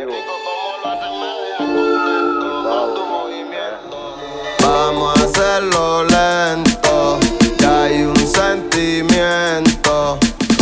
vivo. Vamos a hacerlo lento, ya hay un sentimiento.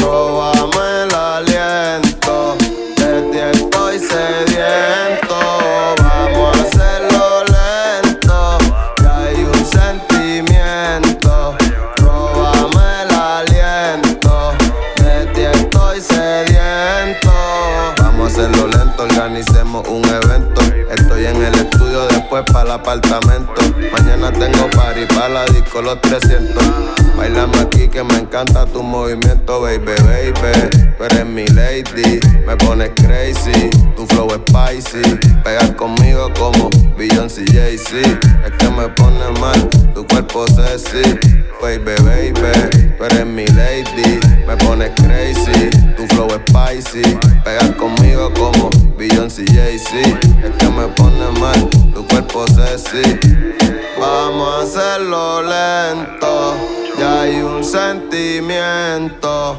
Róbame el aliento, de ti estoy sediento. Vamos a hacerlo lento, ya hay un sentimiento. Róbame el aliento, de ti estoy sediento. Vamos a hacerlo lento, organicemos un evento. Estoy en el estudio, después para el apartamento. Mañana tengo party pa' la disco los 300. Bailame aquí que me encanta tu movimiento, baby, baby. Tú eres mi lady, me pones crazy. Tu flow es spicy, pegas conmigo como Beyoncé y Jay-Z. Es que me pone mal, tu cuerpo sexy. Baby, baby, tú eres mi lady, me pones crazy. Tu flow es spicy, pegas conmigo como Beyoncé y Jay-Z. Es que me pone mal, tu cuerpo sexy. Vamos a hacerlo lento, ya hay un sentimiento.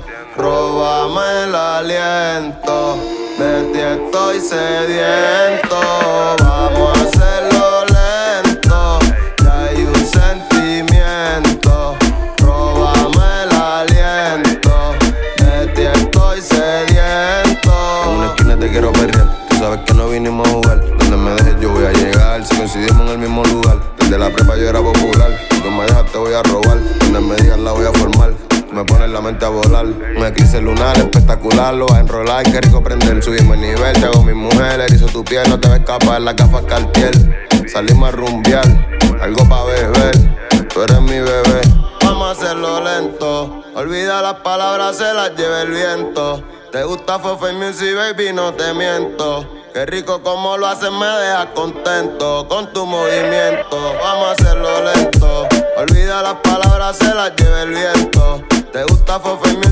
Róbame el aliento, de ti estoy sediento. Vamos a hacerlo lento, ya hay un sentimiento. Róbame el aliento, de ti estoy sediento. En una esquina te quiero perrear, tú sabes que no vinimos a jugar. Donde me dejes yo voy a llegar, si coincidimos en el mismo lugar. Desde la prepa yo era popular, si tú me dejas te voy a robar. Donde me digas la voy a formar, me pones la mente a volar. Un eclipse lunar espectacular, lo vas a enrolar. Qué rico prender, subimos el nivel. Te hago mi mujer, erizo tu piel, no te va a escapar las gafas Cartier. Salimos a rumbear, algo pa' beber. Tú eres mi bebé, vamos a hacerlo lento. Olvida las palabras, se las lleva el viento. Te gusta Fofe Music, baby, no te miento. Qué rico como lo haces, me dejas contento con tu movimiento. Vamos a hacerlo lento. Olvida las palabras, se las lleva el viento. Te gusta Fofe Music.